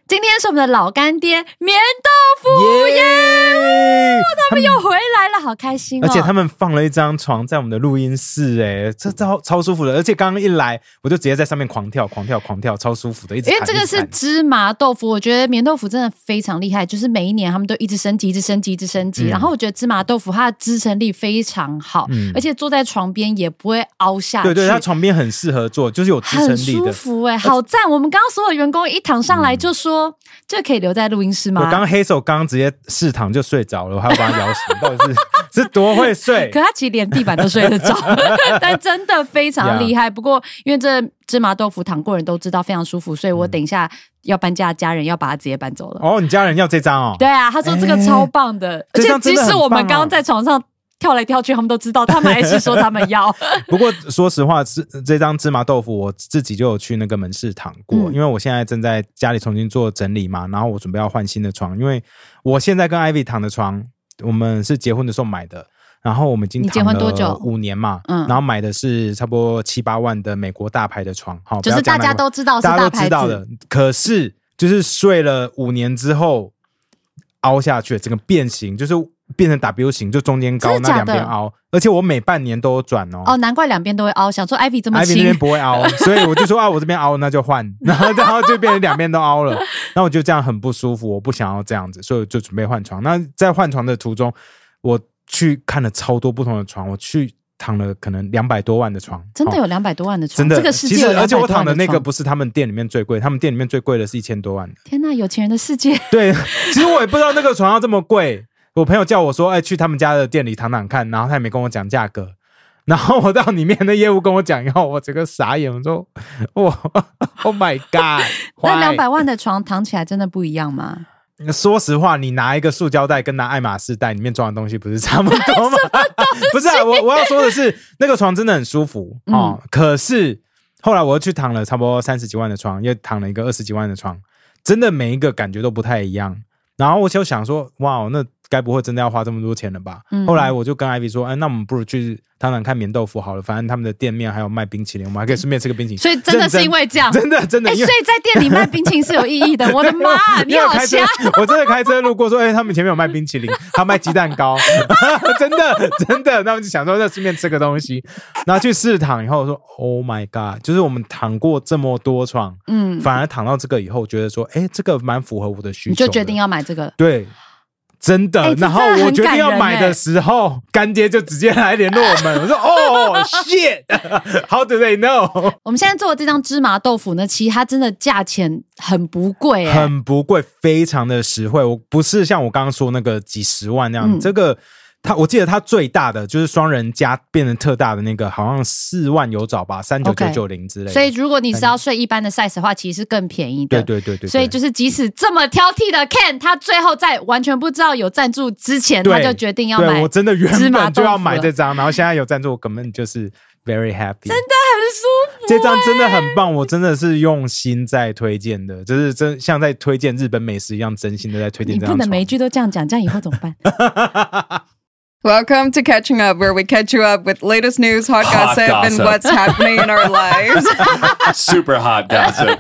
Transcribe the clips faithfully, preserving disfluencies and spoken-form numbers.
今天是我们的老干爹棉豆腐耶、yeah! 他们又回来了，好开心哦！ 而且他们放了一张床在我们的录音室，哎，这超超舒服的。而且刚刚一来，我就直接在上面狂跳、狂跳、狂跳，超舒服的。一直因为这个是芝麻豆腐，我觉得棉豆腐真的非常厉害，就是每一年他们都一直升级、一直升级、一直升级。嗯、然后我觉得芝麻豆腐它的支撑力非常好，嗯、而且坐在床边也不会凹下去。 对对，它床边很适合坐，就是有支撑力的， 很舒服哎、欸，好赞！我们刚刚所有员工一躺上来就说。嗯这可以留在录音室吗？ 我刚刚黑手刚刚直接试躺就睡着了，我还要把他摇醒，到底是是多会睡？ 可他其实连地板都睡得着，但真的非常厉害。Yeah. 不过因为这芝麻豆腐躺过人都知道非常舒服，所以我等一下要搬家的家人要把它直接搬走了。 哦，你家人要这张哦？ 对啊，他说这个超棒的，欸、而且即使我们刚刚在床上。跳来跳去他们都知道，他们还是说他们要不过说实话，这张芝麻豆腐我自己就有去那个门市躺过、嗯、因为我现在正在家里重新做整理嘛，然后我准备要换新的床，因为我现在跟 Ivy 躺的床我们是结婚的时候买的，然后我们已经躺了五年嘛，嗯，然后买的是差不多七八万的美国大牌的床，好， 就是大家都知道是大牌子， 大家都知道的，可是就是睡了五年之后凹下去，整个变形，就是变成 W 型，就中间高，那两边凹，而且我每半年都有转哦。 哦，难怪两边都会凹，想说 Ivy 这么轻 ，Ivy 那边不会凹，所以我就说啊，我这边凹那就换，然后然后就变成两边都凹了，那我就这样很不舒服，我不想要这样子，所以我就准备换床。那在换床的途中，我去看了超多不同的床，我去躺了可能两百多万的床， 真的有两百多万的床， 真的， 这个世界有两百多万的床， 而且我躺的那个不是他们店里面最贵，他们店里面最贵的是一千多万的。 天哪，有钱人的世界。 对，其实我也不知道那个床要这么贵。我朋友叫我说，哎、欸，去他们家的店里躺躺看，然后他也没跟我讲价格，然后我到里面的业务跟我讲以后，我整个傻眼，我说，哇 ，Oh my God！ 那两百万的床躺起来真的不一样吗？ 说实话，你拿一个塑胶袋跟拿爱马仕袋里面装的东西不是差不多吗？不是、啊，我我要说的是，那个床真的很舒服哦、嗯。可是后来我又去躺了差不多三十几万的床，又躺了一个二十几万的床，真的每一个感觉都不太一样。然后我就想说，哇，那该不会真的要花这么多钱了吧？嗯、后来我就跟 Ivy 说，哎，那我们不如去躺躺看棉豆腐好了，反正他们的店面还有卖冰淇淋，我们还可以顺便吃个冰淇淋。 所以真的是因为这样， 真的真的、欸， 所以在店里卖冰淇淋是有意义的。我的妈，你好瞎！ 我真的开车路过说，哎、欸，他们前面有卖冰淇淋，还有卖鸡蛋糕，真的真的。那我就想说，那顺便吃个东西，然后去试躺以后我说 ，Oh my God！ 就是我们躺过这么多床，嗯，反而躺到这个以后，觉得说，哎、欸，这个蛮符合我的需求的， 你就决定要买这个， 对。真的、欸、然后我决定要买的时候干爹就直接来联络我们我说哦 shit how do they know 我们现在做的这张芝麻豆腐呢，其实它真的价钱很不贵、欸、 很不贵，非常的实惠，我不是像我刚刚说那个几十万那样、嗯、这个它我记得它最大的就是双人加变成特大的那个好像四万有找吧，三九九九零之类的、okay. 所以如果你是要睡一般的 size 的话其实是更便宜的， 对对对 对, 对， 所以就是即使这么挑剔的 Ken 他最后在完全不知道有赞助之前他就决定要买， 对，我真的原本就要买这张，然后现在有赞助我根本就是 very happy， 真的很舒服、欸、 这张真的很棒，我真的是用心在推荐的，就是真像在推荐日本美食一样，真心的在推荐这张床。 你不能每一句都这样讲，这样以后怎么办 Welcome to Catching Up, where we catch you up with latest news, hot, hot gossip, gossip, and what's happening in our lives. Super hot gossip.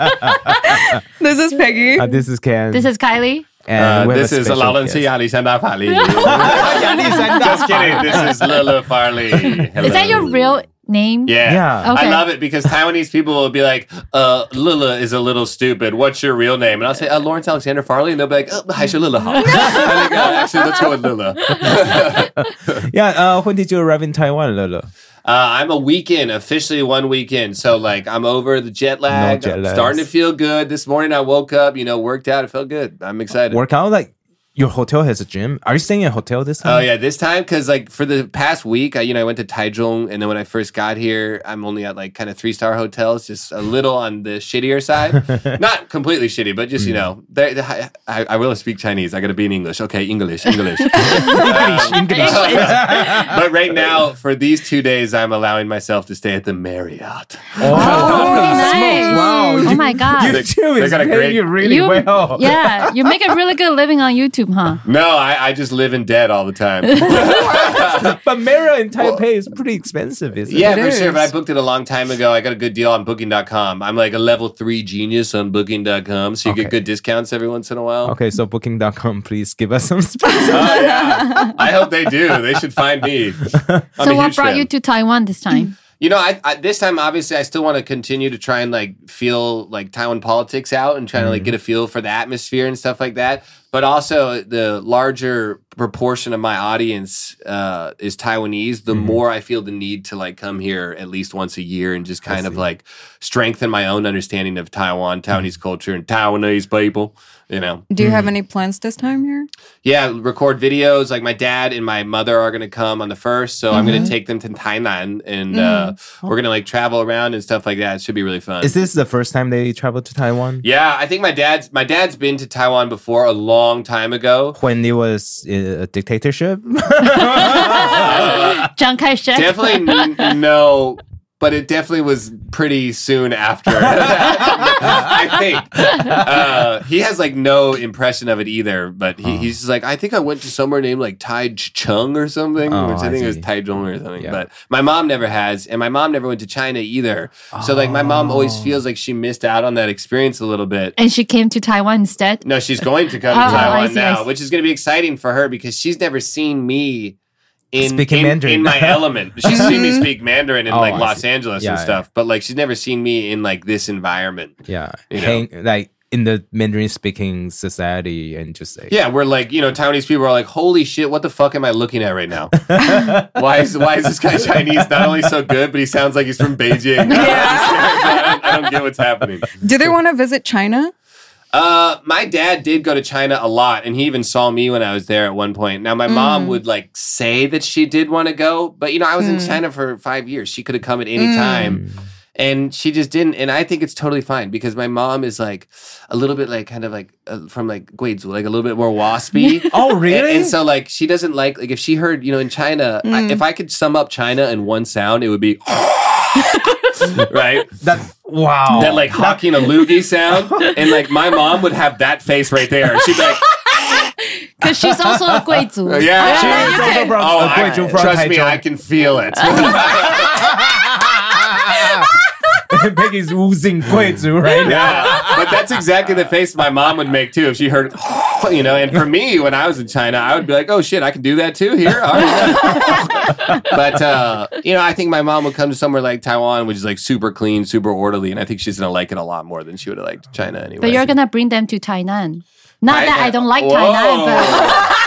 This is Peggy. Uh, this is Ken. This is Kylie. And uh, this is Lalonsi Alisanda Farley. Just kidding. This is Lila Farley. Hello. Is that your real name? Yeah. yeah. Okay. I love it because Taiwanese people will be like, uh, Lila is a little stupid. What's your real name? And I'll say, uh, Lawrence Alexander Farley. And they'll be like, oh, 还是 Lila 好. I think, uh, actually, let's go with Lila. yeah, uh, when did you arrive in Taiwan, Lila? Uh, I'm a weekend, officially one weekend. So, like, I'm over the jet lag. No jet I'm starting to feel good. This morning I woke up, you know, worked out. It felt good. I'm excited. Work out? Like, your hotel has a gym? Are you staying in a hotel this time? Oh, yeah, this time? Because, like, for the past week, I, you know, I went to Taichung, and then when I first got here, I'm only at, like, kind of three-star hotels, just a little on the shittier side. Not completely shitty, but just, you know, they, they, I, I will speak Chinese. I got to be in English. Okay, English, English. English, English. But right now, for these two days, I'm allowing myself to stay at the Marriott. Oh, oh nice. Wow. Oh, my God. YouTube is paying you really you, well. Yeah, you make a really good living on YouTube. YouTube, huh? No, I, I just live in debt all the time. But Marriott in Taipei is pretty expensive, isn't Yeah, it? for is. sure. But I booked it a long time ago. I got a good deal on booking dot com. I'm like a level three genius on booking dot com, so you Okay. get good discounts every once in a while. Okay, so booking dot com, please give us some sponsors. Oh, yeah. I hope they do. They should find me. I'm So a what huge brought fan. you to Taiwan this time? You know, I, I this time obviously I still want to continue to try and like feel like Taiwan politics out and trying to like get a feel for the atmosphere and stuff like that. But also the larger proportion of my audience uh, is Taiwanese. The more I feel the need to like come here at least once a year and just kind of like strengthen my own understanding of Taiwan, Taiwanese culture, and Taiwanese people. You know. Do you have any plans this time here? Yeah, record videos. Like my dad and my mother are going to come on the first, so I'm going to take them to Tainan, and uh, we're going to like travel around and stuff like that. It should be really fun. Is this the first time they traveled to Taiwan? Yeah, I think my dad's my dad's been to Taiwan before a long time ago. When it was a dictatorship? Chiang Kai-shek. Definitely n- no, but it definitely was pretty soon after. I think uh, he has like no impression of it either. But he, he's just like, I think I went to somewhere named like Tai Chung or something, Oh, which I I think it was see. Taichung or something. Yeah. But my mom never has, and my mom never went to China either. So like my mom always feels like she missed out on that experience a little bit. And she came to Taiwan instead. No, she's going to come to Oh, I Taiwan see, I now, see. which is going to be exciting for her because she's never seen me in Speaking in, Mandarin. in my element. She's seen me speak Mandarin in Oh, like I Los see. Angeles Yeah, and yeah. stuff, but like she's never seen me in like this environment. Yeah. You know. Hang, like in the Mandarin speaking society and just like, Yeah, we're like, you know, Taiwanese people are like, holy shit, what the fuck am I looking at right now? why is why is this guy Chinese? Not only so good, but he sounds like he's from Beijing. I, don't, I don't get what's happening. Do they want to visit China? Uh, my dad did go to China a lot, and he even saw me when I was there at one point. Now, my mom would like say that she did want to go, but you know, I was in China for five years. She could have come at any time, and she just didn't. And I think it's totally fine because my mom is like a little bit like kind of like uh, from like Guizhou, like a little bit more waspy. Oh, really? And, and so like she doesn't like like if she heard you know in China, I, if I could sum up China in one sound, it would be. Right? that, wow. That like hawking a loogie sound, and like my mom would have that face right there. She'd be like, Because she's also a 贵族. "Yeah, She she is also from Oh, uh, I- Guizhou, from trust me, Taichung. I can feel it." Peggy's oozing 贵族right now. Yeah, but that's exactly the face my mom would make too if she heard, you know. And for me, when I was in China, I would be like, "Oh shit, I can do that too here." All right. But uh, you know, I think my mom would come to somewhere like Taiwan, which is like super clean, super orderly, and I think she's gonna like it a lot more than she would have liked China anyway. But you're going to bring them to Tainan. Not I- that I don't like Whoa. Tainan, but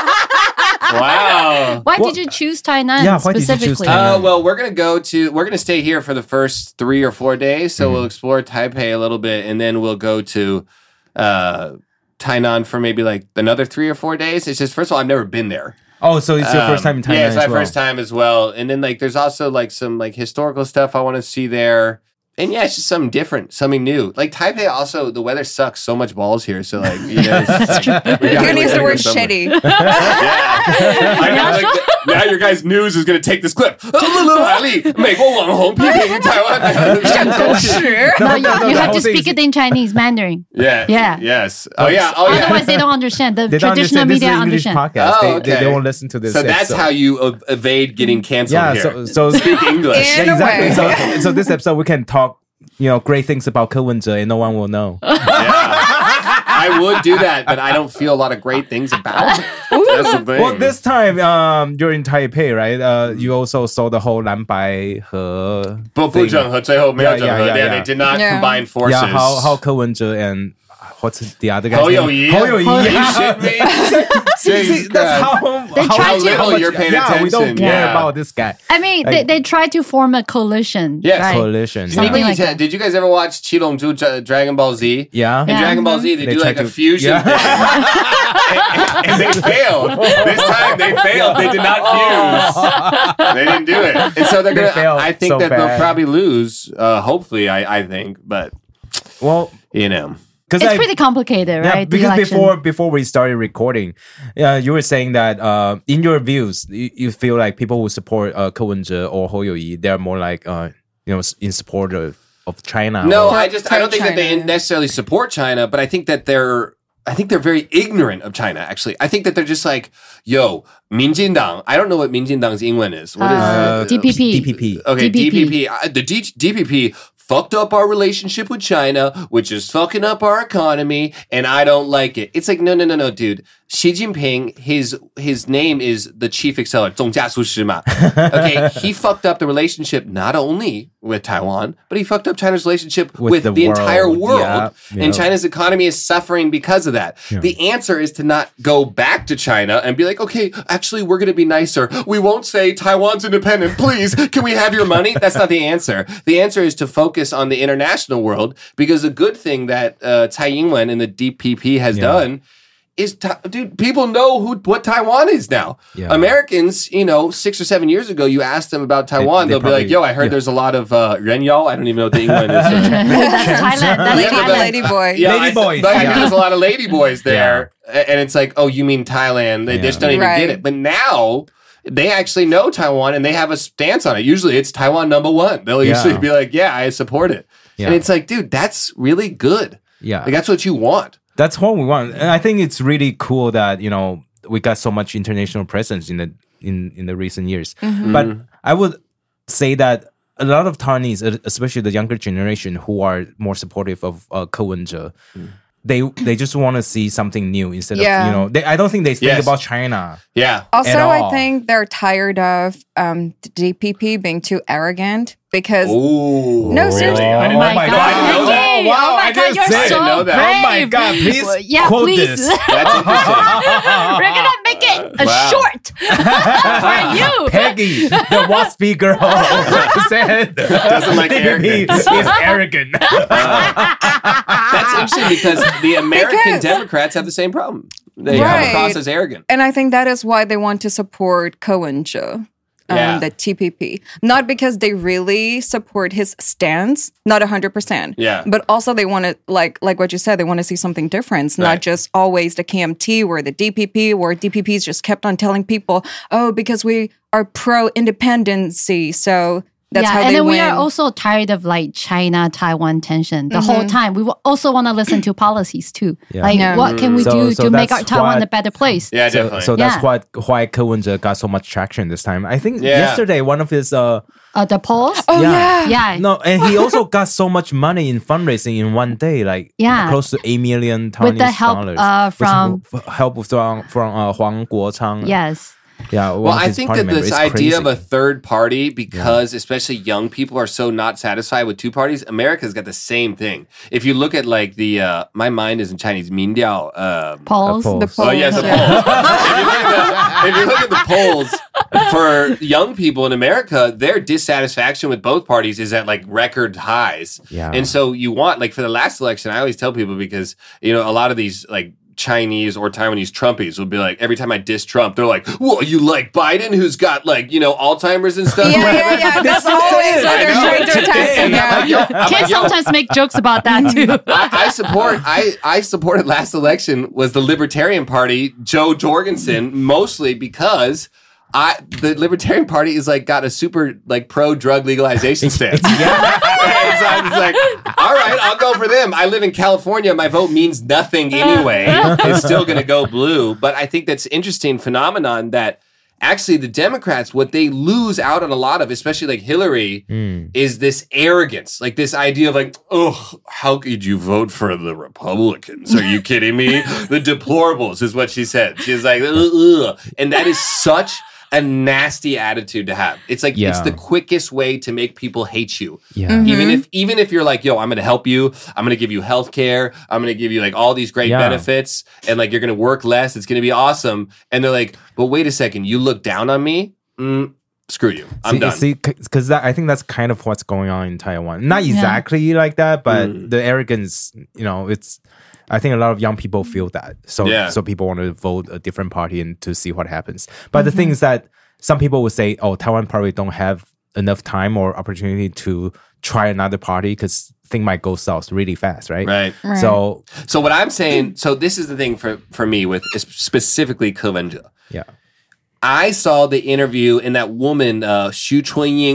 Wow. why Well, did you choose Tainan yeah, why did you choose specifically? Tainan? Uh, well, we're gonna go to we're gonna stay here for the first three or four days, so we'll explore Taipei a little bit, and then we'll go to uh, Tainan for maybe like another three or four days. It's just first of all, I've never been there. Oh, so it's your Um, first time in Thailand Yeah, it's as my well. first time as well. And then like there's also like some like historical stuff I want to see there. And yeah, it's just something different, something new. Like Taipei also, the weather sucks so much balls here. So like, you know, it's just, like, we You gotta can really use the go word somewhere. shitty. Yeah. I know, like, now your guys' news is going to take this clip. 美国网红批评台湾。 No, you, no, you the have whole to thing speak is- it in Chinese, Mandarin. Yeah. Yeah. Yes. Oh yeah. Oh yeah. Otherwise, they don't understand. The They don't traditional understand. This is media an English understand. podcast. Oh, they, they, okay. they won't listen to this. So that's episode. how you ev- evade getting canceled Yeah, here. so so Speak English. In yeah, a way. exactly. So, so this episode we can talk, you know, great things about Ko Wen-je and no one will know. I would do that, but I don't feel a lot of great things about it. That's the thing. Well, this time um, you're in Taipei, right? Uh, you also saw the whole 蓝白河不不整合，最后没有整合。 Yeah, yeah, yeah, Yeah, they yeah. did not Yeah. combine forces. Yeah, how how Ko Wen-je and what's the other guy? 侯友谊。 侯友谊. Are you Yeah. shitting me? See, see, that's how, They how, try how to- little you're paying yeah, we don't attention. care Yeah. about this guy. I mean, they, they try to form a coalition. Yes. right? Coalition. Something Did you- like that. Did you guys ever watch Qilongzhu Dra- Dragon Ball Z? Yeah. In Yeah. Dragon Ball Z, they, They do try like a to- fusion Yeah. thing. and, and they failed. This time they failed. They did not fuse. They didn't do it. And so they're They gonna. failed I think so that they'll bad. probably lose. Uh, hopefully, I, I think, but Well, you know. because It's pretty complicated, Yeah, right? The because election. before before we started recording, uh, you were saying that uh, in your views, you, you feel like people who support uh, Ko Wen-je or Hou Youyi, they're more like uh, you know in support of, of China. No, or- I just I don't think that they China. necessarily support China, but I think that they're I think they're very ignorant of China, actually. I think that they're just like, yo, 民进党. I don't know what 民进党's 英文 is. What is uh, uh, D P P. D P P. Okay, D P P. D P P. Uh, the D- DPP fucked up our relationship with China, which is fucking up our economy, and I don't like it. It's like, no, no, no, no, dude. Xi Jinping, his his name is the chief accelerator, 总加速师嘛. Okay, he fucked up the relationship not only with Taiwan, but he fucked up China's relationship with, With the, the entire world. world. Yeah, yeah. And China's economy is suffering because of that. Yeah. The answer is to not go back to China and be like, okay, actually, we're going to be nicer. We won't say Taiwan's independent. Please, can we have your money? That's not the answer. The answer is to focus on the international world, because the good thing that uh, Tsai Ing-wen and the D P P has Yeah. done is, ta- dude, people know who what Taiwan is now. Yeah. Americans, you know, six or seven years ago, you ask them about Taiwan, they they, will be like, probably- yo, I heard yeah. there's a lot of uh, Renyao. I don't even know what the England is. That's Thailand. That's Lady, Thailand. lady boy. Yeah, Lady I, boys. But I Yeah. hear there's a lot of lady boys there, a- and it's like, oh, you mean Thailand? They Yeah. just don't even Right. get it. But now they actually know Taiwan, and they have a stance on it. Usually, it's Taiwan number one. They'll Yeah. usually be like, yeah, I support it, Yeah. and it's like, dude, that's really good. Yeah. Like that's what you want. That's what we want. And I think it's really cool that, you know, we got so much international presence in the in, in the recent years. But I would say that a lot of Taiwanese, especially the younger generation who are more supportive of uh, Ko Wen-je, they they just want to see something new instead Yeah. of, you know, they, I don't think they think Yes. about China. Yeah. Also, At I all. think they're tired of um, the D P P being too arrogant because Ooh. No, seriously. Really? I Oh didn't my know God. that. I didn't know that. Hey, Wow, oh my I God, didn't you're say- I so didn't know that. brave. Oh my God, please Well, yeah, quote please. this. That's interesting. We're gonna make it a Wow. short for you. Peggy, the waspy girl, said Doesn't like D P P arrogance. is arrogant. That's interesting because the American Because- Democrats have the same problem. They come Right. across as arrogant. And I think that is why they want to support Ko Wen-je, um, Yeah. the T P P. Not because they really support his stance, not one hundred percent. Yeah. But also they want to, like like what you said, they want to see something different. It's Right. not just always the K M T or the D P P, where D P Ps just kept on telling people, oh, because we are pro-independency, so that's yeah, how and they then win. we are also tired of like China-Taiwan tension the whole time. We will also want to listen to policies too. Yeah. Like, Yeah. what can we So- do so to make that's our Taiwan what- a better place? Yeah, So, definitely. so that's Yeah. what why Ko Wen-je got so much traction this time. I think Yeah. yesterday one of his uh Uh, the polls? oh, yeah. yeah. yeah. no, and he also got so much money in fundraising in one day, like Yeah. close to eight million Taiwanese With the help, dollars. uh, With from- f- help from from uh, Huang Guochang. Yes. yeah. one Well, of I his think party that this members. It's idea of a crazy. third party, because especially young people are so not satisfied with two parties, America's got the same thing. If you look at like the, uh, my mind is in Chinese, 民调, um, Polls. polls. The polls. Oh yes, the yeah. polls. if, you look at the, if you look at the polls for young people in America, their dissatisfaction with both parties is at like record highs. Yeah. And so you want, like for the last election, I always tell people, because you know a lot of these like Chinese or Taiwanese Trumpies will be like, every time I diss Trump, they're like, well, you like Biden, who's got like, you know, Alzheimer's and stuff. Yeah, or yeah, whatever? yeah. That's what I'm always saying. what I they're know. trying to attack. And I'm like, yo, Yeah. I'm like, Kids yo, sometimes make jokes about that too. I, I support. I I supported last election was the Libertarian Party, Joe Jorgensen, mostly because I the Libertarian Party is like got a super like pro drug legalization stance. Yeah, so I'm just like, all right, I'll go for them. I live in California. My vote means nothing anyway. It's still going to go blue. But I think that's interesting phenomenon that. Actually, the Democrats, what they lose out on a lot of, especially like Hillary, is this arrogance. Like this idea of like, oh, how could you vote for the Republicans? Are you kidding me? The deplorables is what she said. She's like, ugh, ugh. And that is such a nasty attitude to have. It's like, Yeah. it's the quickest way to make people hate you. Yeah. Even if even if you're like, yo, I'm gonna help you, I'm gonna give you health care, I'm gonna give you like all these great Yeah. benefits, and like you're gonna work less, it's gonna be awesome. And they're like, but wait a second, you look down on me? Mm, screw you. I'm see, done. See, because I think that's kind of what's going on in Taiwan. Not exactly like that, but Mm. the arrogance, you know, it's. I think a lot of young people feel that, so Yeah. so people want to vote a different party and to see what happens. But the thing is that some people would say, "Oh, Taiwan probably don't have enough time or opportunity to try another party because thing might go south really fast, right?" Right. Right. So So what I'm saying, so this is the thing for, for me with specifically Ko Wen-je. yeah, I saw the interview and that woman, uh, Xu Chunying,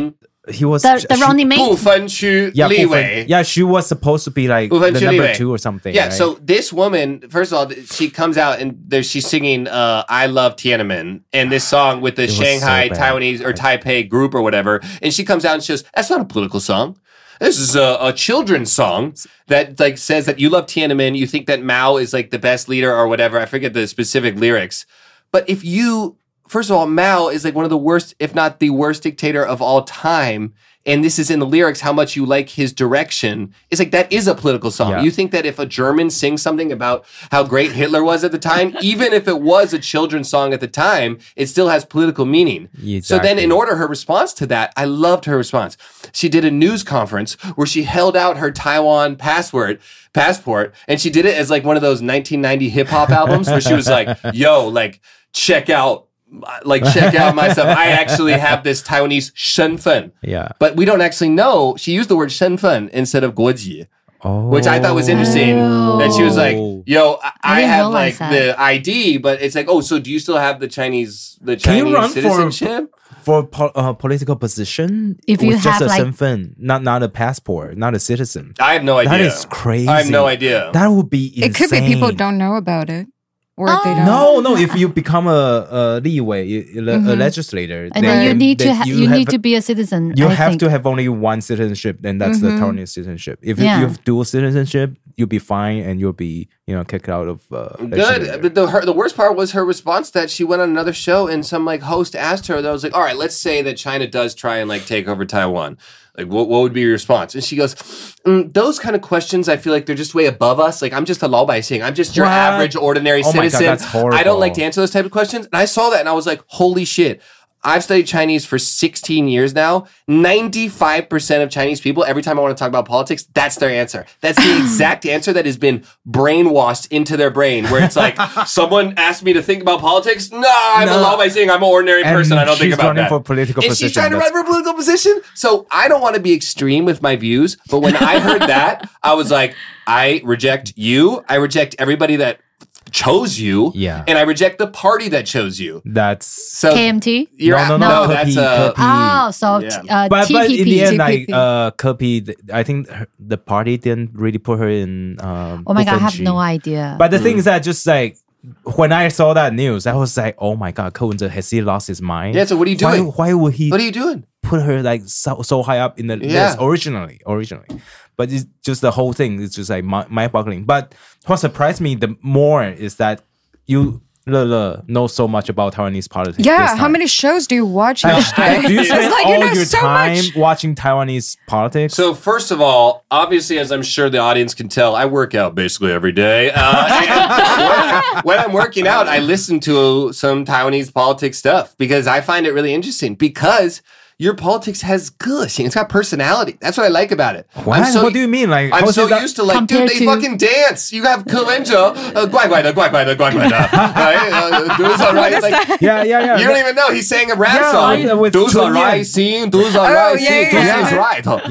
he was the, the she- running mate. 不分区 yeah, 立部分- 委 yeah, she was supposed to be like 不分 the 区立 number 委 two or something. Yeah, right? so this woman, first of all, she comes out and there she's singing uh, I Love Tiananmen and this song with the was Shanghai so bad. Taiwanese or Taipei group or whatever. And she comes out and she goes, that's not a political song. This is a, a children's song that like says that you love Tiananmen, you think that Mao is like the best leader or whatever. I forget the specific lyrics. But if you, first of all, Mao is like one of the worst, if not the worst dictator of all time. And this is in the lyrics, how much you like his direction. It's like, that is a political song. Yeah. You think that if a German sings something about how great Hitler was at the time, even if it was a children's song at the time, it still has political meaning. So then in Exactly. order, her response to that, I loved her response. She did a news conference where she held out her Taiwan password, passport, and she did it as like one of those nineteen ninety hip hop albums where she was like, yo, like, check out like check out my stuff. I actually have this Taiwanese 身份. yeah. But we don't actually know. She used the word 身份 instead of 国籍, Oh. which I thought was interesting. Oh. That she was like, yo, I, I I didn't have realize like that. the I D, but it's like, oh, so do you still have the Chinese the Can you Chinese run for- citizenship? for po- uh, political position If you with just have, a like- 身份, not not a passport, not a citizen. I have no idea. That is crazy. I have no idea. That would be insane. It could be people don't know about it. Or Oh. they don't. No, no. If you become a, a 立委, a, a legislator, And then you need to then ha- you you have, need to be a citizen. you I have think. to have only one citizenship, and that's the Taiwanese citizenship. If you- Yeah. you have dual citizenship, you'll be fine, and you'll be you know kicked out of. Uh, Good. legislature. But the her, the worst part was her response that she went on another show and some like host asked her that was like, all right, let's say that China does try and like take over Taiwan. Like, what, what would be your response? And she goes, mm, those kind of questions, I feel like they're just way above us. Like, I'm just a law by saying, I'm just your What? average, ordinary Oh my God, citizen. that's horrible. I don't like to answer those type of questions. And I saw that and I was like, holy shit. I've studied Chinese for sixteen years now. ninety-five percent of Chinese people, every time I want to talk about politics, that's their answer. That's the exact answer that has been brainwashed into their brain, where it's like, someone asked me to think about politics. No, I'm No. a law by saying I'm an ordinary And person. I don't think she's about running that. for political and position. she's trying to That's- run for a political position. So I don't want to be extreme with my views, but when I heard that, I was like, I reject you. I reject everybody that chose you. Yeah. And I reject the party that chose you. That's So K M T. you're No, no, no, no, that's Kopi, uh, Kopi. Oh, so Yeah. uh, but, but in the end, T P P. like T P P. uh, Kopi, th- I think her, the party didn't really put her in. Um, Oh my god, I have Buffenchi. no idea. But the thing is that just like when I saw that news, I was like, oh my god, Ko Wen-je, has he lost his mind? Yeah, so what are you Why, doing? why would he What are you doing? put her like so, so high up in the Yeah. list originally? Originally, but it's just the whole thing is just like mi- mind-boggling. But what surprised me the more is that you Le, Le, know so much about Taiwanese politics. this Yeah, how time. many shows do you watch Like, each day? do you It's spend like all you know your so time much. watching Taiwanese politics? So first of all, obviously, as I'm sure the audience can tell, I work out basically every day. Uh, and when, I, when I'm working out, I listen to some Taiwanese politics stuff because I find it really interesting because your politics has gushing. It's got personality. That's what I like about it. What? I'm so, What do you mean? Like, I'm how's so it that- used to like, dude, Compared they to- fucking dance. You have Kalenja, uh, 怪怪的,怪怪的,怪怪的, right? Uh, those are right. Like, yeah, yeah, yeah. you don't even know. He's saying a rap Yeah, song. with- with Those are Chun Yan. right, sing. Those are Oh, right, yeah, sing. This yeah. is right.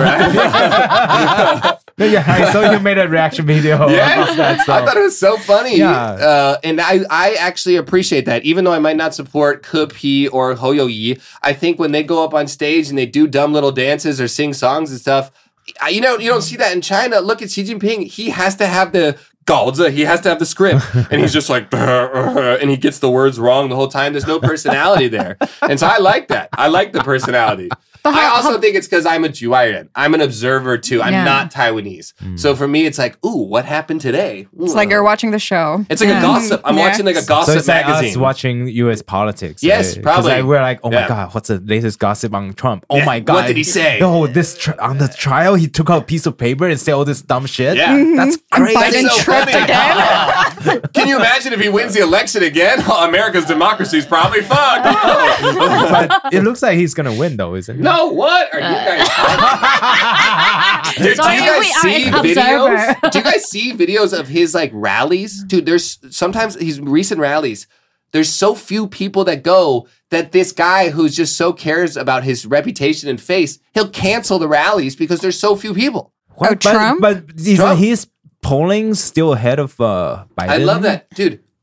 yeah. yeah, I saw you made a reaction video. Yeah, of that, so. I thought it was so funny. Yeah. Uh, and I, I actually appreciate that. Even though I might not support Ke Pi or Ho Yo Yi, I think when they go up on stage and they do dumb little dances or sing songs and stuff, I- you know, you don't see that in China. Look at Xi Jinping. He has to have the gaozi. He has to have the script. And he's just like, and he gets the words wrong the whole time. There's no personality there. And so I like that. I like the personality. I also think it's because I'm a Juairen. I'm an observer too. I'm Yeah. not Taiwanese. So for me, it's like, ooh, what happened today? Ooh. It's like you're watching the show. It's like Yeah. a gossip. I'm Yeah. watching like a So gossip it's like us magazine. watching U S politics. Yes, right? 'Cause, probably. like, we're like, oh Yeah. my god, what's the latest gossip on Trump? Oh Yeah, my god, what did he say? No, this tri- on the trial, he took out a piece of paper and said all this dumb shit. Yeah. That's crazy. Biden That's so tripped funny. again. Can you imagine if he wins the election again? America's democracy is probably fucked. But it looks like he's gonna win, though, isn't it? No, what are you guys? Dude, do So you if guys we are see an videos? observer. Do you guys see videos of his like rallies? Dude, there's sometimes his recent rallies. There's so few people that go that this guy who's just so cares about his reputation and face, he'll cancel the rallies because there's so few people. What? Oh, But- Trump? But, he's, Trump. he's polling still ahead of uh, Biden. I love that, dude.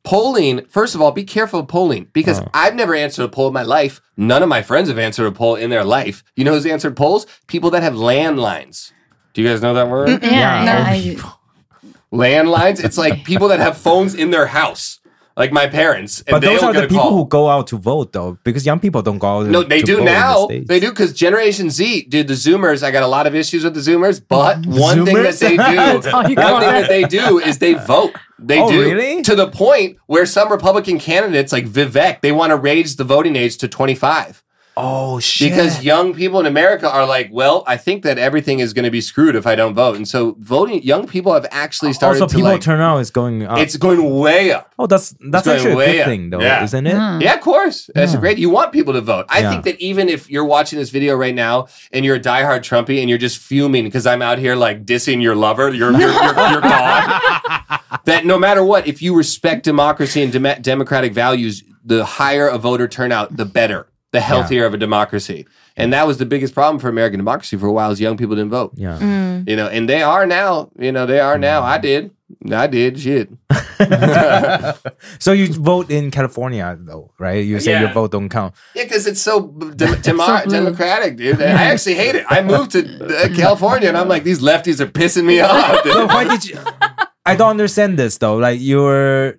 polling, first of all, be careful of polling because Oh. I've never answered a poll in my life. None of my friends have answered a poll in their life. You know who's answered polls? People that have landlines. Do you guys know that word? Yeah, No. I- Landlines? It's like people that have phones in their house. Like my parents. And But they those don't are get the a people call. who go out to vote, though, because young people don't go out. No, they to do vote in the now. States. They do because Generation Z, dude, the Zoomers, I got a lot of issues with the Zoomers, but one thing that Zoomers? they That's do, all one you thing call that it. they do is they vote. They Oh, do. really? To the point where some Republican candidates like Vivek, they want to raise the voting age to twenty-five. Oh, shit. Because young people in America are like, well, I think that everything is going to be screwed if I don't vote. And so voting, young people have actually started also, to people like, turnout is going up. it's going way up. oh, that's that's going actually a way good up. thing, though, Yeah. isn't it? Mm. Yeah, of course. That's Yeah. great. You want people to vote. I Yeah. think that even if you're watching this video right now and you're a diehard Trumpy and you're just fuming because I'm out here like dissing your lover, your your, your, your dog, that no matter what, if you respect democracy and dem- democratic values, the higher a voter turnout, the better, the healthier of a democracy. And that was the biggest problem for American democracy for a while is young people didn't vote. Yeah. You know, and they are now. You know, they are now. I did. I did. Shit. So you vote in California, though, right? You say Yeah. your vote don't count. Yeah, because it's so dem- demo- so blue. democratic, dude. I actually hate it. I moved to uh, California, and I'm like, these lefties are pissing me off. dude. So why did you? I don't understand this though. Like you're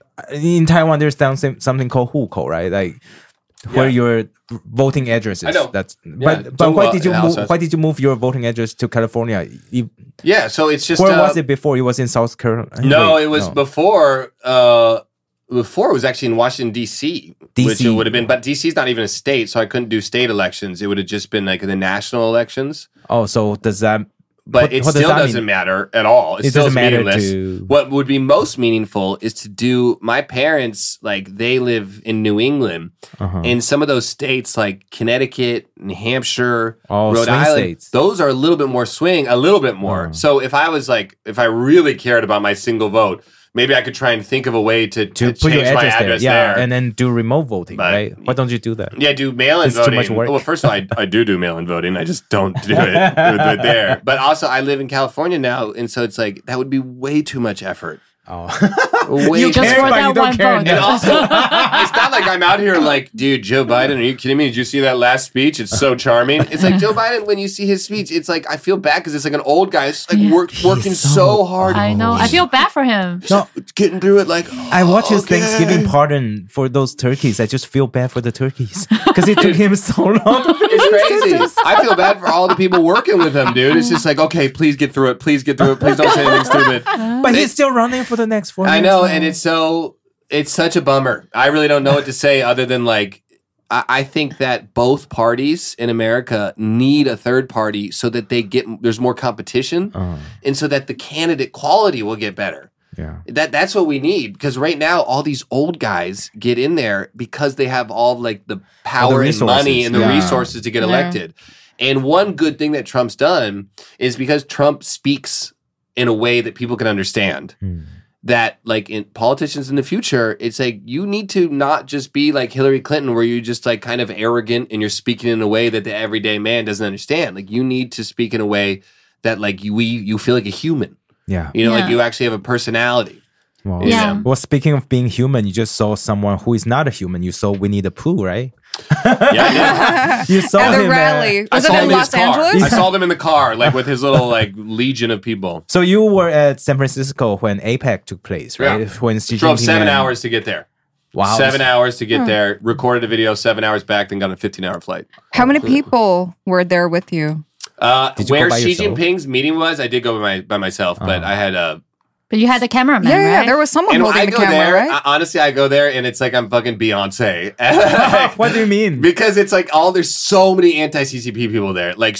in Taiwan, there's something something called hukou, right? Like where Yeah. your voting addresses. I know. That's Yeah, but but why Zhonghua did you and move? Alsace. Why did you move your voting address to California? You, Yeah, so it's just. where uh, was it before? It was in South Carolina. No, Wait, it was no. before. Uh, before it was actually in Washington D C, which D C. it would have been. But D C is not even a state, so I couldn't do state elections. It would have just been like the national elections. Oh, so does that? But What- it what does still that doesn't mean? matter at all. It It still doesn't is matter meaningless. to- What would be most meaningful is to do. My parents, like, they live in New England, Uh-huh. in some of those states, like Connecticut, New Hampshire, Oh, Rhode swing Island. states. Those are a little bit more swing, a little bit more. Uh-huh. So if I was like, if I really cared about my single vote, maybe I could try and think of a way to, To to put your change my address, address there, there. yeah, and then do remote voting, But- right? Why don't you do that? Yeah, do mail-in It's too voting. much work. Well, first of all, I, I do do mail-in voting. I just don't do it, do it there. But also, I live in California now, and so it's like that would be way too much effort. Oh, Way You too Just care, for but that you don't one care vote. And also, it's not like I'm out here like, dude, Joe Biden, are you kidding me? Did you see that last speech? It's so charming. It's like Joe Biden, when you see his speech, it's like, I feel bad because it's like an old guy. It's like work, working so- so, hard. I know. I feel bad for him. no, Getting through it like, I watch his okay. Thanksgiving pardon for those turkeys. I just feel bad for the turkeys because it took him so long. To It's crazy. I feel bad for all the people working with him, dude. It's just like, okay, please get through it. Please get through it. Please don't say anything stupid. But he's still running for the next four I years. know, now. and it's so it's such a bummer. I really don't know what to say other than like I, I think that both parties in America need a third party so that they get there's more competition Uh, and so that the candidate quality will get better. yeah. That that's what we need because right now all these old guys get in there because they have all like the power and resources, money and the yeah. resources to get Yeah. elected. And one good thing that Trump's done is because Trump speaks in a way that people can understand. Hmm. That like in politicians in the future, it's like you need to not just be like Hillary Clinton, where you're just like kind of arrogant and you're speaking in a way that the everyday man doesn't understand. Like you need to speak in a way that like you we you feel like a human. Yeah. You know, Yeah. like you actually have a personality. Well, Yeah. Well, speaking of being human, you just saw someone who is not a human. You saw Winnie the Pooh, right? Yeah, yeah. You saw At the him. uh, rally. I Was saw it him in in Los his car. Angeles? I saw them in the car, like with his little like legion of people. so you were at San Francisco when APEC took place, right? Yeah. When Xi Drove Jinping seven and- hours to get there. Wow. Seven hours to get there. Recorded a video. Seven hours back. Then got a fifteen-hour flight. How many people were there with you? Uh, Did you go where by Xi yourself? Jinping's meeting was, I did go by my by myself, but Oh. I had a. But you had the cameraman, Yeah, yeah, right? there was someone And when holding I the go camera, there, right? I, honestly, I go there and it's like I'm fucking Beyonce. What do you mean? Because it's like all there's so many anti-C C P people there, like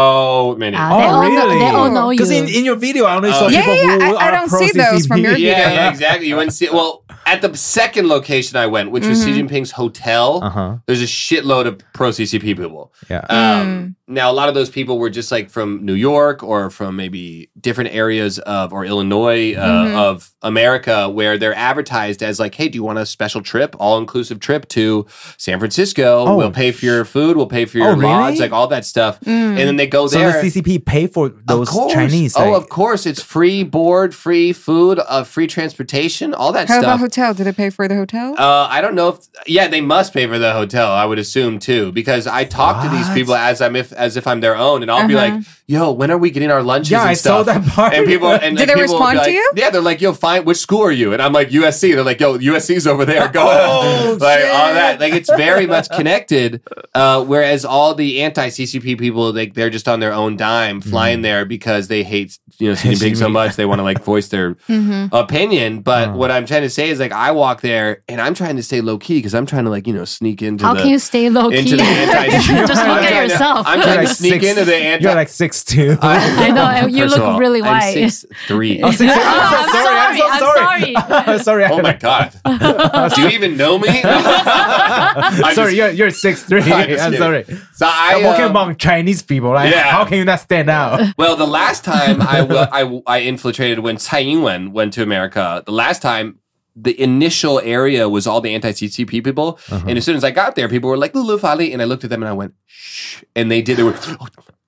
so many. Ah, Oh, they all know, really? they all know you. Because in, in your video, I only Oh. saw Yeah, people yeah, who I- I are don't pro see those from your yeah, video. yeah, exactly. You wouldn't see it. Well, at the second location I went, which was Xi Jinping's hotel, Uh huh. there's a shitload of pro-C C P people. Yeah. Um, now, a lot of those people were just like from New York or from maybe different areas of, or Illinois uh, mm-hmm. of America, where they're advertised as like, hey, do you want a special trip, all-inclusive trip to San Francisco? Oh. We'll pay for your food. We'll pay for your oh, lodge, really? Like all that stuff. Mm. And then they go there. So the C C P pay for those Chinese? Oh, like... of course. It's free board, free food, uh, free transportation, all that How stuff. How about hotel? Do they pay for the hotel? Uh, I don't know if, yeah, they must pay for the hotel, I would assume too, because I talk what? to these people as I'm if as if I'm their own, and I'll uh-huh. be like, yo, when are we getting our lunches yeah, and I stuff? saw that part. And people, and Did like, they people respond like, to you? Yeah, they're like, yo, fine, which school are you? And I'm like, U S C. They're like, yo, U S C's over there. Go oh, like shit. all that. Like it's very much connected. Uh, whereas all the anti-C C P people, like they're just on their own dime flying mm. there because they hate, you know, Xi Jinping so much they want to like voice their mm-hmm. opinion. But oh. what I'm trying to say is like I walk there and I'm trying to stay low key because I'm trying to like, you know, sneak into How the, can you stay low key? Into the anti- Just look at yourself. To, I'm trying like to sneak six, into the anti. You're like six two. I, I know you look all, really white. I'm six three. Oh, six, oh, I'm, I'm sorry. I'm, so I'm sorry. sorry. sorry. Oh my god. Do you even know me? sorry, just, you're you're six three. I'm, I'm sorry. So I, I'm walking um, among Chinese people. Like, yeah. How can you not stand out? Well, the last time I, I, I infiltrated when Tsai Ing-wen went to America, the last time the initial area was all the anti-C C P people. Uh-huh. And as soon as I got there, people were like, Lulu Fali. And I looked at them and I went, shh. And they did. They were, oh.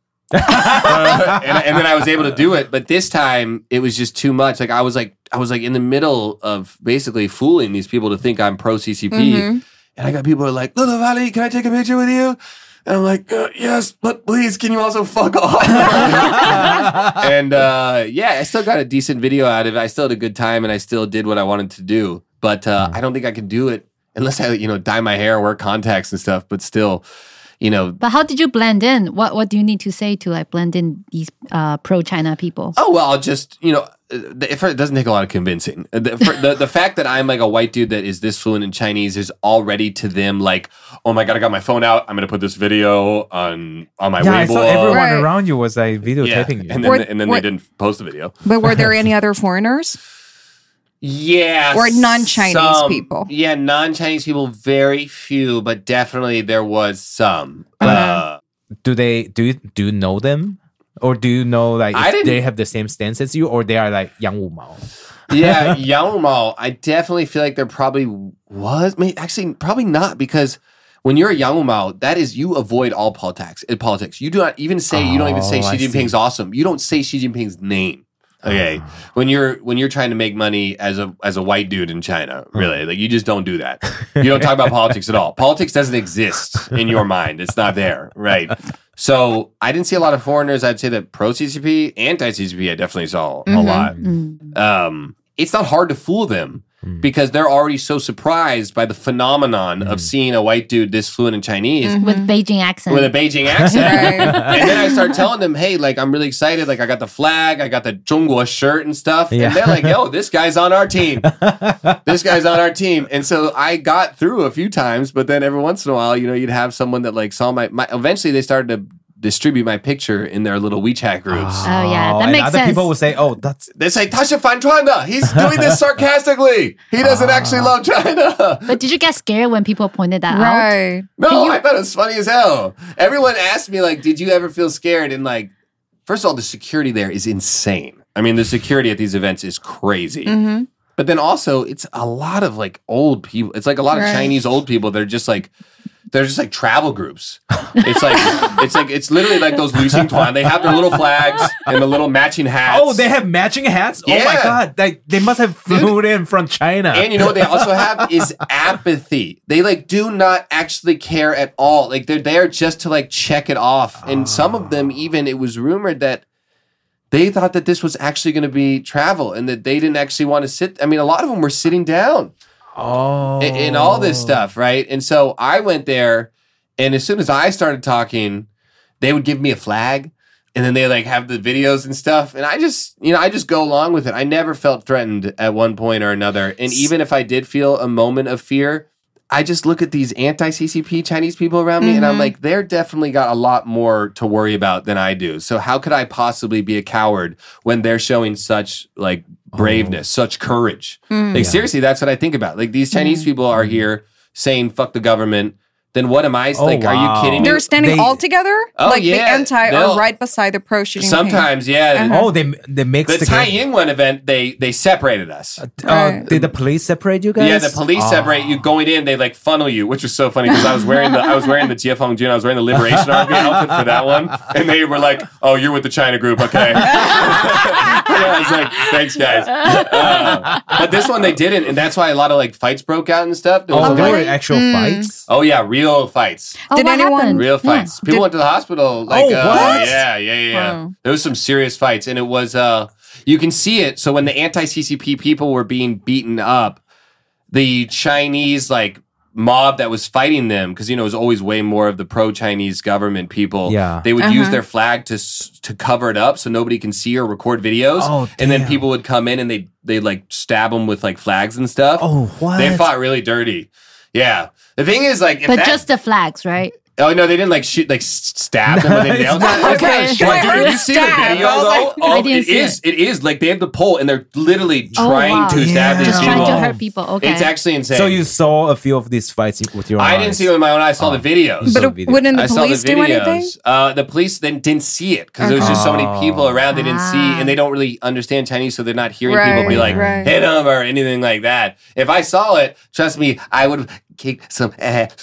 uh, and, and then I was able to do it. But this time it was just too much. Like I was like, I was like in the middle of basically fooling these people to think I'm pro-C C P. Mm-hmm. And I got people who are like, Lulu Fali, can I take a picture with you? And I'm like, uh, yes, but please, can you also fuck off? and uh, yeah, I still got a decent video out of it. I still had a good time, and I still did what I wanted to do. But uh, I don't think I could do it unless I, you know, dye my hair, wear contacts and stuff. But still, you know. But how did you blend in? What What do you need to say to like blend in these uh, pro-China people? Oh well, I'll just you know. It doesn't take a lot of convincing. The, for, the the fact that I'm like a white dude that is this fluent in Chinese is already to them like, oh my god, I got my phone out. I'm gonna put this video on on my yeah, Weibo. I saw everyone right. around you was like videotaping yeah. you, and then were, and then were, they didn't post the video. But were there any other foreigners? Yeah, or non-Chinese some, people. Yeah, non-Chinese people, very few, but definitely there was some. Uh-huh. Uh, do they do you, do you know them? Or do you know like if they have the same stance as you, or they are like Yang Wu Mao? Yeah, Yang Wu Mao. I definitely feel like there probably was. Maybe, actually, probably not, because when you're a Yang Wu Mao, that is you avoid all politics. In politics, you do not even say. Oh, you don't even say Xi Jinping's awesome. You don't say Xi Jinping's name. Okay, uh. when you're when you're trying to make money as a as a white dude in China, really, like you just don't do that. You don't talk about politics at all. Politics doesn't exist in your mind. It's not there, right? So I didn't see a lot of foreigners. I'd say that pro-C C P, anti-C C P, I definitely saw mm-hmm. a lot. Mm-hmm. Um, it's not hard to fool them mm. because they're already so surprised by the phenomenon mm. of seeing a white dude this fluent in Chinese. Mm-hmm. With Beijing accent. With a Beijing accent. Right. And then I start telling them, hey, like, I'm really excited. Like, I got the flag. I got the Zhongguo shirt and stuff. Yeah. And they're like, yo, this guy's on our team. This guy's on our team. And so I got through a few times, but then every once in a while, you know, you'd have someone that, like, saw my... my eventually, they started to distribute my picture in their little WeChat groups. Oh, oh yeah, that and makes other sense. people will say, "Oh, that's." They say Tasha Fan Chuanda. He's doing this sarcastically. He doesn't uh, actually love China. But did you get scared when people pointed that right. out? No, you... I thought it was funny as hell. Everyone asked me like, "Did you ever feel scared?" And like, first of all, the security there is insane. I mean, the security at these events is crazy. Mm-hmm. But then also, it's a lot of like old people. It's like a lot right. of Chinese old people. They're just like. They're just like travel groups. It's like it's like it's literally like those Lu Xingtuan. They have their little flags and the little matching hats. Oh, they have matching hats? Yeah. Oh my god. They, they must have flown in from China. And you know what they also have is apathy. They like do not actually care at all. Like they're there just to like check it off. And some of them even, it was rumored that they thought that this was actually going to be travel and that they didn't actually want to sit. I mean, a lot of them were sitting down. Oh, and, and all this stuff, right? And so I went there, and as soon as I started talking, they would give me a flag, and then they like have the videos and stuff, and I just, you know, I just go along with it. I never felt threatened at one point or another, and even if I did feel a moment of fear, I just look at these anti-C C P Chinese people around me, mm-hmm. and I'm like, they're definitely got a lot more to worry about than I do. So how could I possibly be a coward when they're showing such like braveness, oh. such courage? Mm. Like yeah. seriously, that's what I think about. Like these Chinese mm. people are here saying "fuck the government," then what am I? Oh, like, are wow. you kidding me? They're standing They- all together? Oh, like the yeah. anti They'll- are right beside the pro shooting Sometimes, yeah. Uh-huh. Oh, they they mixed The together. Tai Ying-wen event, they they separated us. Uh, Right. Did the police separate you guys? Yeah, the police Oh. separate you going in. They like funnel you, which was so funny because I was wearing the I was wearing the Jiefeng Jun. I was wearing the Liberation Army outfit for that one, and they were like, "Oh, you're with the China group, okay?" Yeah, I was like, "Thanks, guys." Uh, but this one they didn't, and that's why a lot of like fights broke out and stuff. There was Oh, a there lot- were really? actual fights. oh yeah, real fights, Oh, Did what anyone- happened? real Yeah. fights. People went to the hospital. Like, Oh, uh, what? yeah, yeah, yeah. yeah. Wow. There was some serious fights, and it was uh, you can see it. So when the anti-C C P people were being beaten up, the Chinese like mob that was fighting them, because you know it was always way more of the pro-Chinese government people. Yeah. they would Uh-huh. use their flag to s- to cover it up so nobody can see or record videos. Oh, and then damn. people would come in and they they like stab them with like flags and stuff. Oh, what? They fought really dirty. Yeah. The thing is, like, if But that- just the flags, right? Oh no, they didn't like shoot, like s- stab them with It's nails. not- Okay. Well, I Dude, heard did you see the stab. video I was though? like- Oh, I didn't it see is. It is like they have the pole and they're literally Oh, trying wow. to stab Yeah. these Just Wow. trying to people. hurt people. Okay. It's actually insane. So you saw a few of these fights with your I eyes. didn't see it with my own eyes. I saw Oh. the videos. But But video. wouldn't I the saw the police do anything? videos. Uh, the police then didn't see it because there was just so many people around. They didn't see, Ah. and they don't really understand Chinese, so they're not hearing Right, people be like right. hit them or anything like that. If I saw it, trust me, I would kick some ass.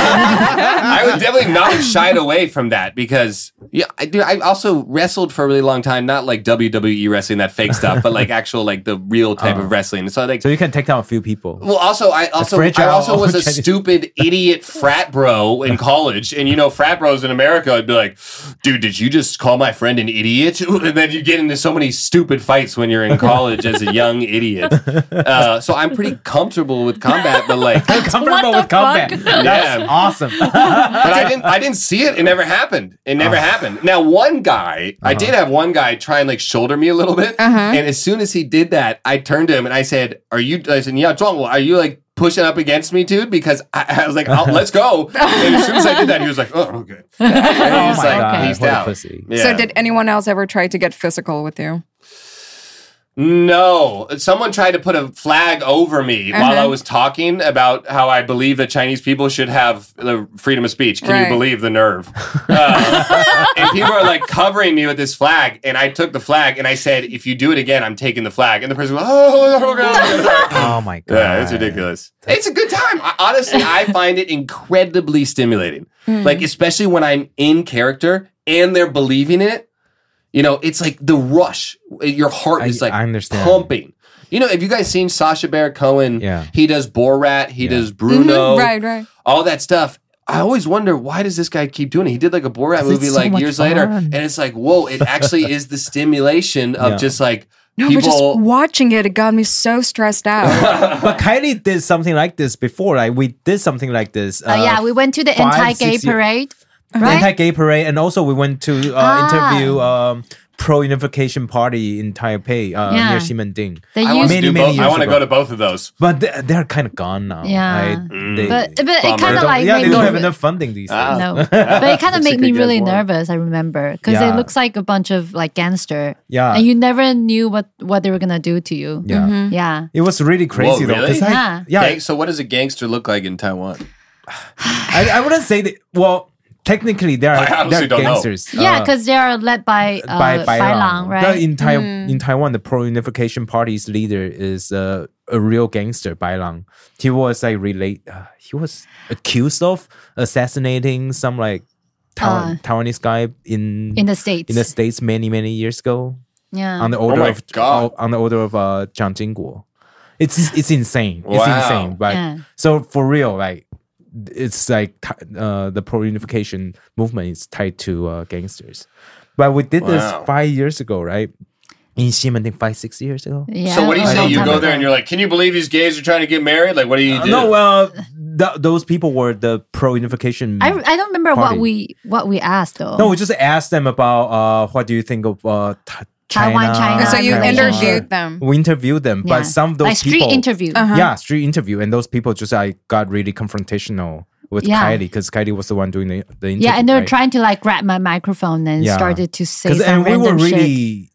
I would definitely not have shied away from that because yeah, I do. I also wrestled for a really long time, not like W W E wrestling, that fake stuff, but like actual like the real type of wrestling. So like So you can take down a few people. well, also, I also, I fragile also was a Chinese- stupid idiot frat bro in college, and you know, frat bros in America, I'd be like, "Dude, did you just call my friend an idiot?" And then you get into so many stupid fights when you're in college as a young idiot. Uh, so I'm pretty comfortable with combat, but like, but Comfortable the with combat. fuck? That's Yeah. awesome. I didn't, I didn't see it. It never happened. It never happened. Now, one guy, I did have one guy try and like shoulder me a little bit, and as soon as he did that, I turned to him and I said, "Are you?" I said, "Yeah, Zhuang, are you like?" pushing up against me, dude, because I, I was like, oh, let's go. And as soon as I did that, he was like, oh, okay. And he Oh was my like, God, he's what a out. pussy. Yeah. So did anyone else ever try to get physical with you? No, someone tried to put a flag over me Uh-huh. while I was talking about how I believe that Chinese people should have the freedom of speech. Can Right. you believe the nerve? Uh, and people are like covering me with this flag, and I took the flag and I said, "If you do it again, I'm taking the flag." And the person went, "Oh, okay." Oh my god. Yeah, it's ridiculous. It's a good time. I, honestly, I find it incredibly stimulating. Like, especially when I'm in character and they're believing it. You know, it's like the rush. Your heart I- is like I understand. pumping. You know, have you guys seen Sacha Baron Cohen? Yeah. He does Borat. He Yeah. does Bruno. Mhm, right, right. All that stuff. I always wonder, why does this guy keep doing it? He did like a Borat 'Cause movie it's so like much years later. fun. And it's like, whoa, it actually is the stimulation of Yeah. just like No, but just people. watching it, it got me so stressed out. But Kylie did something like this before. Like we did something like this. Uh, yeah, we went to the five, anti-gay six year- parade, the right? anti-gay parade, and also we went to uh, Ah. interview um, pro-unification party in Taipei uh, Yeah. near Ximending. They I want used, to Many, do many both. I years want to ago. go to both of those. But they- they're kind of gone now. Yeah. right? They- but but it Bummer. kind they of don't- like yeah, made they don't me have enough funding these days. Ah. no, but it kind of That's made a me good really guess, Warren. nervous. I remember because Yeah. it looks like a bunch of like gangster, Yeah. and you never knew what what they were gonna do to you. Yeah. Yeah, It was really crazy though. really? 'cause I- Yeah. yeah. Gang- so what does a gangster look like in Taiwan? I, I wouldn't say that. Well, technically, they are I honestly they're don't know. gangsters. yeah, Uh, because they are led by uh, by Bai Bai Lang, Lang. right? The- in, Tai- in Taiwan, the pro-unification party's leader is uh, a real gangster, Bai Lang. He was like relate. Uh, he was accused of assassinating some like Taiwan, Uh, Taiwanese guy in in the states. in the states many many years ago yeah, on the order Oh my of God. on the order of uh, Jiang Jingguo. It's it's insane. It's Wow. insane. But Yeah. so for real, like it's like uh, the pro-unification movement is tied to uh, gangsters. But we did this Wow. five years ago, right? In Ximending, five six years ago. yeah. So what do you a say? long You time go ago. there and you're like, can you believe these gays are trying to get married? Like, what do you do? No, well, th- those people were the pro-unification. I, I don't remember Party. what we what we asked though. no, we just asked them about uh, what do you think of uh, t- China, Taiwan, China so you relationship. interviewed them. We interviewed them, Yeah. but some of those like street people, interview. Uh-huh. yeah, street interview, and those people just like got really confrontational with Yeah. Kylie because Kylie was the one doing the, the interview. Yeah, and they were right? trying to like grab my microphone and Yeah. started to say 'Cause- some and we were random shit. really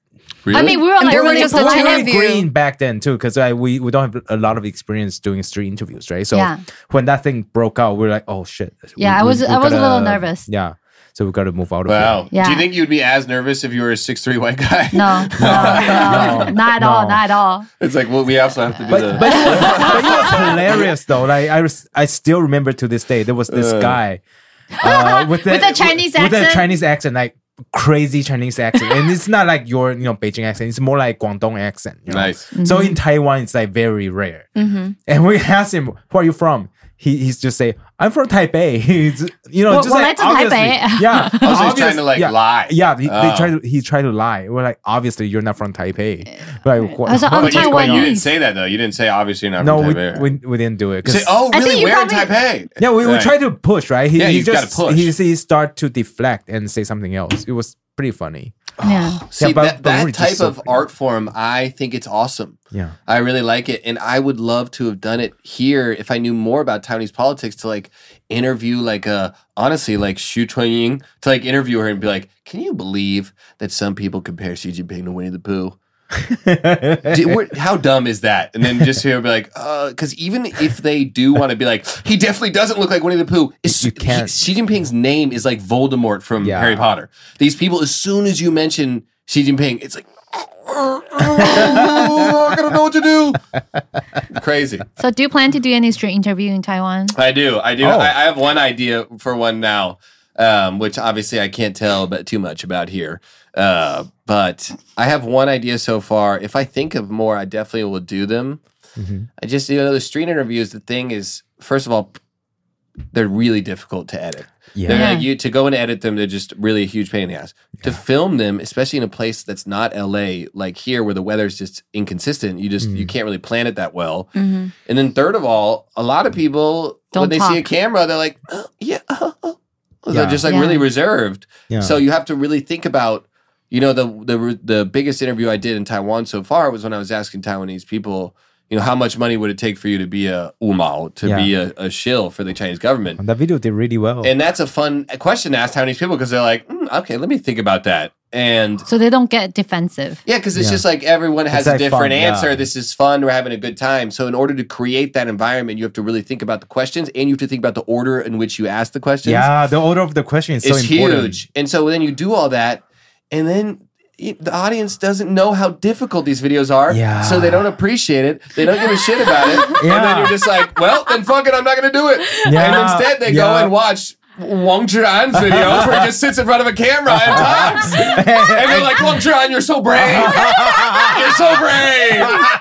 Really? I mean, we were And like they were really just It was polite. really interview. green back then too, because we we don't have a lot of experience doing street interviews, right? So Yeah. when that thing broke out, we are like, oh shit. Yeah, We- I was- we- we I was a gotta- little nervous. Yeah, so we got to move out of Wow. it. Yeah. Do you think you'd be as nervous if you were a six three white guy? No, no, no, not at all, No. not at all. It's like, well, we also have to do But, the. but, it was, but it was hilarious though. Like I, was, I still remember to this day. There was this Uh. guy uh, with, the, With the Chinese with, with accent? the Chinese accent, like crazy Chinese accent, and it's not like your you know Beijing accent. It's more like Guangdong accent. You know? Nice. So Mm-hmm. in Taiwan, it's like very rare. And we asked him, "Where are you from?" He he's just say, "I'm from Taipei." He's you know Well, just well, like that's in obviously, Taipei. yeah. Oh, so he's obvious- trying to, like, yeah, lie. Yeah, he, they Oh. try to he tried to lie. We're like, obviously you're not from Taipei. We're like, what, I was like, I'm what but, you, is but going you on? didn't say that though. You didn't say obviously you're not No, from we, Taipei. we we didn't do it. You 'cause- say, oh, I think really? you Where in probably- Taipei? yeah, we, we Right. tried to push, right? He, Yeah, he you've gotta just push. he he start to deflect and say something else. It was pretty funny. Yeah. See, Yeah, but- that, but that we're just type so of funny. art form, I think it's awesome. Yeah. I really like it. And I would love to have done it here if I knew more about Taiwanese politics to like interview like a, honestly, like Xu Chunying, to like interview her and be like, can you believe that some people compare Xi Jinping to Winnie the Pooh? Do- where- how dumb is that? And then just hear be like, uh, because even if they do want to be like, he definitely doesn't look like Winnie the Pooh. It's, You can't- he- Xi Jinping's name is like Voldemort from Yeah. Harry Potter. These people, as soon as you mention Xi Jinping, it's like, I don't know what to do. Crazy. So, do you plan to do any street interview in Taiwan? I do. I do. Oh. I, I have one idea for one now, um, which obviously I can't tell but too much about here. Uh, but I have one idea so far. If I think of more, I definitely will do them. Mhm. I just, you know, the street interviews, the thing is, first of all, they're really difficult to edit. Yeah. They're Yeah. like, you to go and edit them, they're just really a huge pain in the ass. To film them, especially in a place that's not L A, like here where the weather's just inconsistent, you just Mm. you can't really plan it that well. Mm-hmm. And then third of all, a lot of people Don't when they see a talk. camera, they're like, oh, yeah, uh, uh. they're Yeah. just like Yeah. really reserved. Yeah. So you have to really think about, you know, the the the biggest interview I did in Taiwan so far was when I was asking Taiwanese people, you know, how much money would it take for you to be a umao, to Yeah. be a, a shill for the Chinese government? And that video did really well. And that's a fun question to ask Taiwanese people because they're like, mm, okay, let me think about that. And So they don't get defensive. yeah, because it's Yeah. just like everyone has It's a like different fun, yeah. answer. This is fun. We're having a good time. So in order to create that environment, you have to really think about the questions and you have to think about the order in which you ask the questions. yeah, the order of the question is so It's important. huge. And so then you do all that, and then it- the audience doesn't know how difficult these videos are. Yeah. So they don't appreciate it. They don't give a shit about it. And then Yeah. you're just like, well, then fuck it, I'm not going to do it. Yeah. And instead they go Yeah. and watch Wang Zhi'an's videos where he just sits in front of a camera and talks. And they're like, Wang Zhi'an, you're so brave. You're so brave.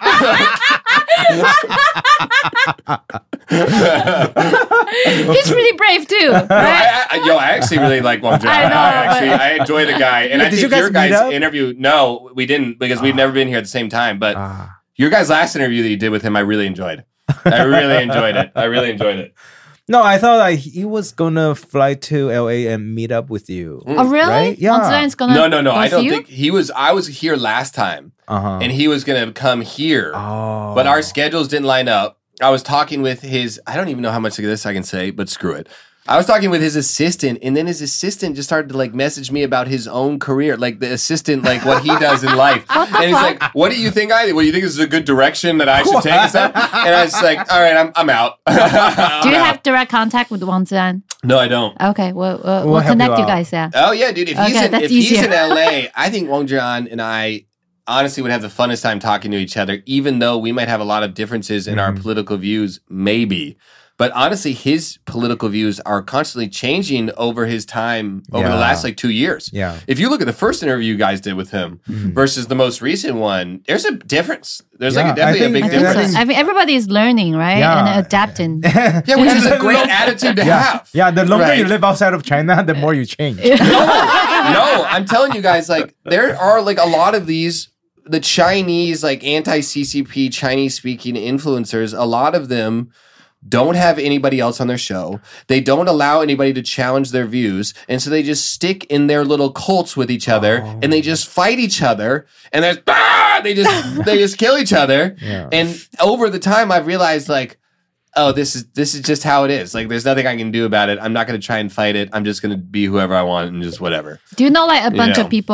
He's pretty brave too, No, right? I, I, yo, I actually really like Wang Zhi'an. I know, I actually, but- I enjoy the guy, and Yeah, I did think you guys your meet guys' up? interview. No, we didn't because we've never been here at the same time. But Ah. your guys' last interview that you did with him, I really enjoyed. I really enjoyed it. I really enjoyed it. No, I thought like he was gonna fly to L A and meet up with you. Oh, really? Right? Yeah. Wang Zhi'an's gonna No, no, no. go I see don't you? think he was. I was here last time, Uh-huh. and he was gonna come here, oh. but our schedules didn't line up. I was talking with his. I don't even know how much of this I can say, but screw it. I was talking with his assistant, and then his assistant just started to like message me about his own career, like the assistant, like what he does in life. And he's like, "What do you think I do? What do you think this is a good direction that I should take?" And stuff. And I was like, "All right, I'm I'm out." Do you have direct contact with Wang Zhi'an? No, I don't. Okay, well, uh, We'll we'll, help connect you you, out. guys. Yeah. Oh yeah, dude. If he's Okay, in, that's if he's easier. in L A, I think Wang Zhi'an and I honestly would have the funnest time talking to each other, even though we might have a lot of differences in our political views, maybe. But honestly, his political views are constantly changing over his time over the Yeah. last like two years. Yeah. If you look at the first interview you guys did with him versus the most recent one, there's a difference. There's like Yeah, a, definitely I a think- big I think difference. so. I mean, everybody is learning, right? Yeah. And adapting. Yeah, which is a great attitude to Yeah. have. Yeah, the longer Right. you live outside of China, the more you change. No, I'm telling you guys, like there are like a lot of these the Chinese like anti-C C P Chinese speaking influencers, a lot of them don't have anybody else on their show. They don't allow anybody to challenge their views. And so they just stick in their little cults with each other and they just fight each other. And there's ah! they just they just kill each other. Yeah. And over the time I've realized like, oh, this is this is just how it is. Like there's nothing I can do about it. I'm not gonna try and fight it. I'm just gonna be whoever I want and just whatever. Do you know like a bunch Yeah. of people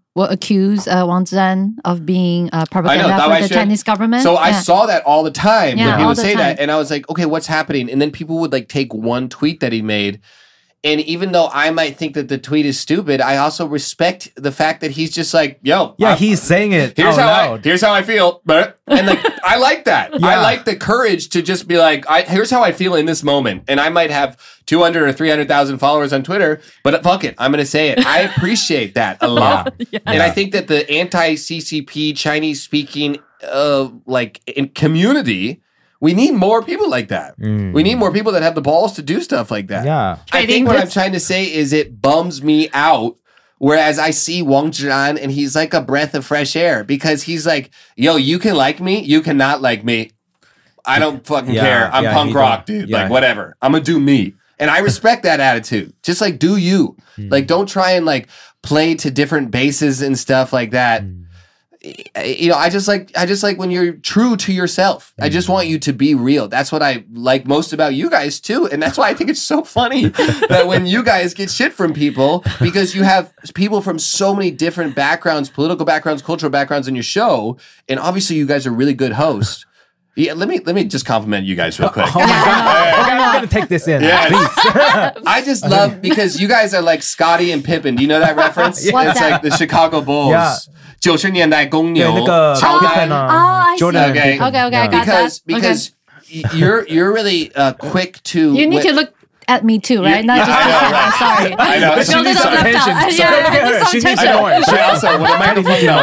will accuse uh, Wang Zhan of being uh, propaganda I know, for I the should- Chinese government. So I Yeah. saw that all the time Yeah, when people all would the say time. that, and I was like, okay, what's happening? And then people would like take one tweet that he made. And even though I might think that the tweet is stupid, I also respect the fact that he's just like, yo, Yeah, I'm- he's saying it Here's out how I, loud. here's how I feel, and like I like that. I Yeah. like the courage to just be like, I, here's how I feel in this moment, and I might have two hundred or three hundred thousand followers on Twitter, but fuck it, I'm gonna say it. I appreciate that a lot, and I think that the anti-C C P Chinese speaking, uh, like in community. We need more people like that. Mm. We need more people that have the balls to do stuff like that. Yeah. I think what I'm trying to say is it bums me out. Whereas I see Wang Zhan and he's like a breath of fresh air because he's like, yo, you can like me, you cannot like me. I don't fucking Yeah, care. I'm yeah, punk he rock, don't- dude. yeah. Like, whatever. I'm gonna do me. And I respect that attitude. Just like, do you. Mm. Like, don't try and like play to different bases and stuff like that. Mm. You know, I just like I just like when you're true to yourself. I just want you to be real. That's what I like most about you guys too, and that's why I think it's so funny that when you guys get shit from people because you have people from so many different backgrounds, political backgrounds, cultural backgrounds in your show, and obviously you guys are really good hosts. Yeah, let me let me just compliment you guys real quick. Oh my God. Okay, I'm going to take this in. Yeah. Please. I just love because you guys are like Scotty and Pippen. Do you know that reference? Yeah. What's It's that? like the Chicago Bulls. Yeah. 九十年代公牛， 对，那个乔丹。 Pippen 啊 Oh, I see. Jordan Okay. Pippen. Okay, okay, I Yeah. got because that. because y you're you're really uh, quick to You need when- to look at me too, right? You- Not just I know, Pippen. right. I'm sorry. I know. I She feel a needs little some left out. attention. Yeah, I need some She needs- attention. I know it. She also with a microphone. No,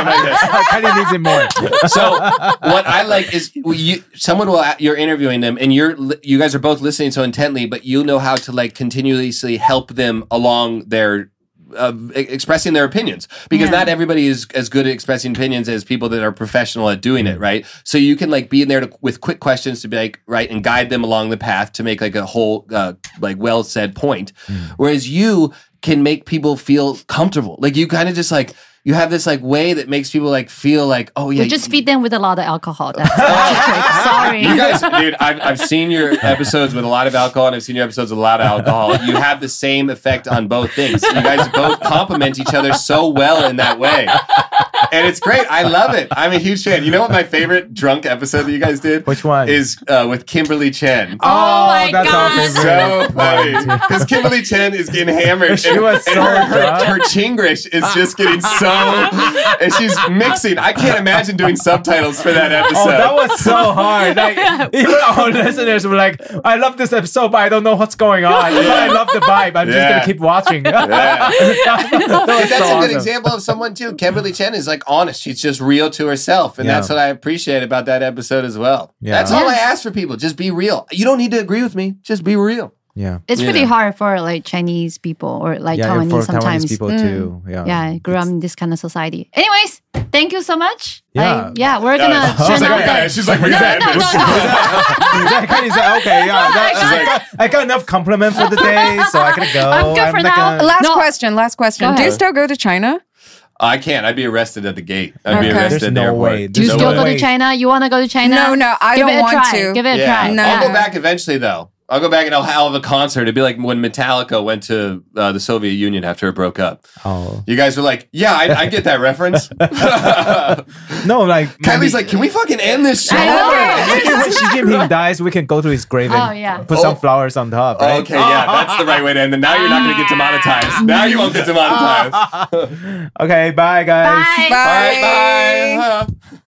Kind of needs it more. so what I like is you someone will you're interviewing them and you're li- you guys are both listening so intently, but you know how to like continuously help them along their. Uh, e- expressing their opinions because Yeah. not everybody is as good at expressing opinions as people that are professional at doing it, right? So you can like be in there to, with quick questions to be like, right, and guide them along the path to make like a whole, uh, like well said point. Whereas you can make people feel comfortable. Like you kind of just like, you have this like way that makes people like feel like, oh yeah. We just feed them with a lot of alcohol. That's, that's the trick. Sorry. You guys, dude, I've, I've seen your episodes with a lot of alcohol and I've seen your episodes with a lot of alcohol. You have the same effect on both things. You guys both complement each other so well in that way. And it's great. I love it. I'm a huge fan. You know what my favorite drunk episode that you guys did? Which one? Is uh, with Kimberly Chen. Oh my that's our God. favorite. So funny. Because Kimberly Chen is getting hammered. She and, was and so her, her, drunk. her Chinglish is just getting so... And she's mixing. I can't imagine doing subtitles for that episode. Oh, that was so hard. Like, even our listeners were like, I love this episode, but I don't know what's going on. But I love the vibe. I'm just Yeah. going to keep watching. Yeah. that was And that's so a good awesome. example of someone too. Kimberly Chen is like honest. She's just real to herself. And Yeah. that's what I appreciate about that episode as well. Yeah. That's all Yeah. I ask for people. Just be real. You don't need to agree with me. Just be real. Yeah. It's You pretty know. hard for like Chinese people or like Yeah, Taiwanese for sometimes. Taiwanese people Mm. too. Yeah. Yeah, I grew up in this kind of society. Anyways, thank you so much. Yeah. I, yeah, we're gonna Uh, turn she's like, out okay. the- She's like, no, no, okay. no, no, no. That kind of said, okay, yeah. that- I I, got, I got enough compliment for the day, so I can go. I'm good for not now. gonna- Last No. question. Last question. Go Do you ahead. still go to China? I can't. I'd be arrested at the gate. I'd be Okay. arrested There's at the no airport. way. Do you There's still no go way. to China? You want to go to China? No, no, I Give don't it a want try. to. Give it a Yeah. try. No. I'll Yeah. go back eventually though. I'll go back and I'll have a concert. It'd be like when Metallica went to uh, the Soviet Union after it broke up. Oh. You guys were like, yeah, I, I get that reference. No, like. Kylie's maybe- like, can we fucking end this show? I know. Maybe when Xi Jinping dies, we can go to his grave and Oh, yeah. put Oh. some flowers on top, right? Okay, yeah, that's the right way to end it. Now you're not going to get demonetized. Now you won't get demonetized. Okay, bye, guys. Bye. Bye. Bye, bye.